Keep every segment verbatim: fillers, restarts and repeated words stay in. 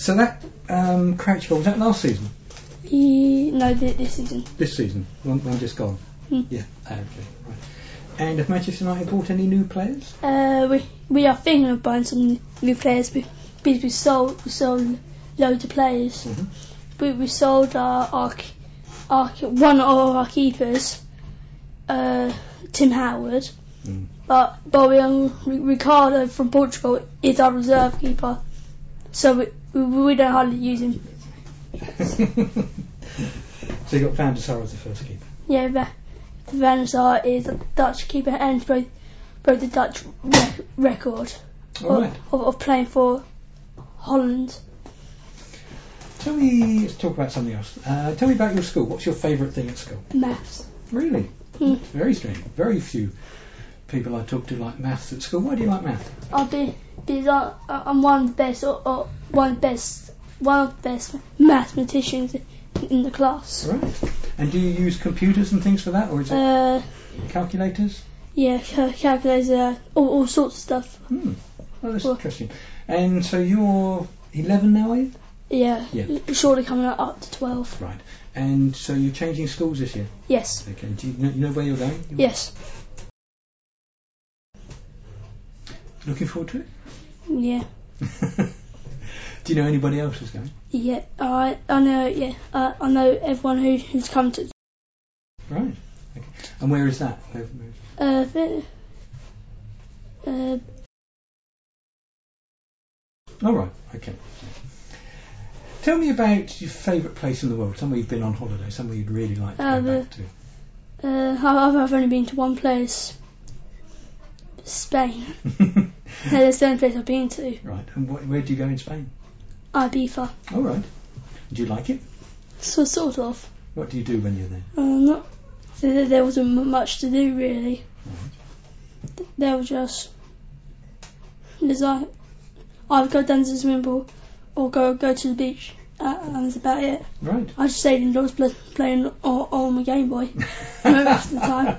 So that um, Crouch goal, was that last season? E- no, th- this season. This season, one, one just gone. Hmm. Yeah, okay, right. And have Manchester United bought any new players? Uh, we we are thinking of buying some new players because we sold we sold loads of players. Mm-hmm. We we sold our, our our one of our keepers, uh, Tim Howard, Mm. but but we, um, Ricardo from Portugal is our reserve keeper, so we we, we don't hardly use him. So you got Van der Sar as the first keeper. Yeah, Va- Van der Sar is a Dutch keeper and broke broke the Dutch rec- record All of, right. of, of playing for Holland. Tell me, let's talk about something else. Uh, tell me about your school. What's your favourite thing at school? Maths. Really? Hmm. Very strange. Very few people I talk to like maths at school. Why do you like maths? I'll be because I, I'm one of the best or, or one of the best one of the best mathematicians in the class. Right. And do you use computers and things for that, or is it Uh, calculators? yeah, cal- calculators, uh, all, all sorts of stuff. Hmm. Oh, that's Well- interesting. And so you're eleven now, are you? Yeah, Yeah. surely coming up, up to twelve. Right. And so you're changing schools this year? Yes, Okay. Do you know, you know where you're going? You're yes, Looking forward to it? yeah, Do you know anybody else who's going? yeah. I I know, yeah, uh, I know everyone who, who's come to. Right. Okay. And where is that? Where, where is Uh, the- uh, Oh, right, okay. Tell me about your favourite place in the world, somewhere you've been on holiday, somewhere you'd really like to Uh, go the- back to. uh, I've, I've only been to one place, Spain. That's the only place I've been to. Right, and wh- where do you go in Spain? Ibiza. All right. Do you like it? So sort of. What do you do when you're there? Uh, not. There, there wasn't m- much to do really. Right. There was just. There's like, I'd go down to the swimming pool, or go go to the beach, uh, and that's about it. Right. I just stayed indoors pl- playing on, on my Game Boy most of the time.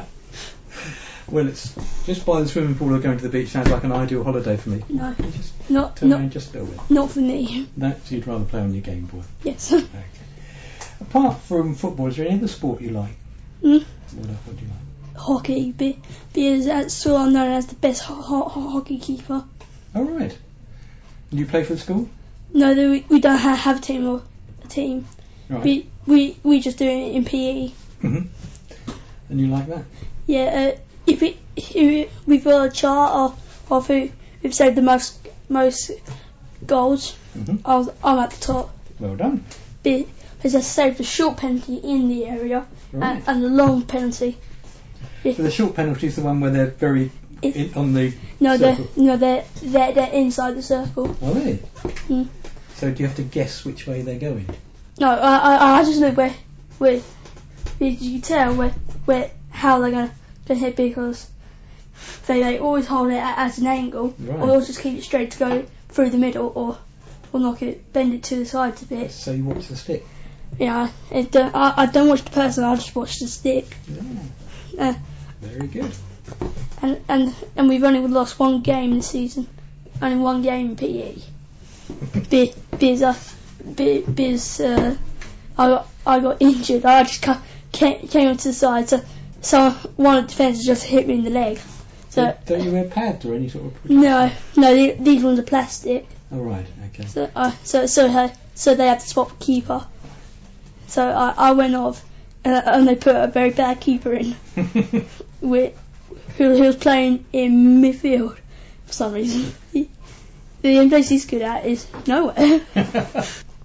Well, it's just by the swimming pool or going to the beach sounds like an ideal holiday for me. No, You just not turn not around just a little bit. not for me. No, so you'd rather play on your Game Boy. Yes. Okay. Apart from football, is there any other sport you like? Mm. What, what do you like? Hockey, be, because that's so I'm known as the best ho- ho- hockey keeper. All right. Do you play for the school? No, there- we, we don't ha- have a team or a team. Right. We we we just do it in P E. hmm And you like that? Yeah. Uh, if it if we've got a chart of, of who who've saved the most most goals, hmm I was, I'm at the top. Well done. Be- Because I saved the short penalty in the area Right. and, and the long penalty. So the short penalty is the one where they're very If- in, on the No, they're circle. no, they're they're, they're inside the circle. Oh, really? Mm. So do you have to guess which way they're going? No, I I, I just know where where you can tell where where how they're gonna, gonna hit because they they always hold it at, at an angle, Right. or they'll just keep it straight to go through the middle, or or knock it, bend it to the sides a bit. So you watch the stick. Yeah, it don't, I I don't watch the person, I just watch the stick. Yeah. Uh, Very good. and and and we've only lost one game this season, only one game in P E. Be- Because uh, be- because uh, I got I got injured. I just ca- came came up to the side, so so one of the defenders just hit me in the leg. So Don't- Don't you wear pads or any sort of? no, no, the- these ones are plastic. Oh, right. Okay. So uh, so so uh, so they had to swap the keeper. So I, I went off, and, and they put a very bad keeper in, with who, who was playing in midfield for some reason. He, the only place he's good at is nowhere.